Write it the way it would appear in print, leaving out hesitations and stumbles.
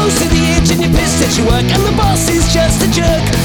close to the edge and you're pissed at your work, and the boss is just a jerk.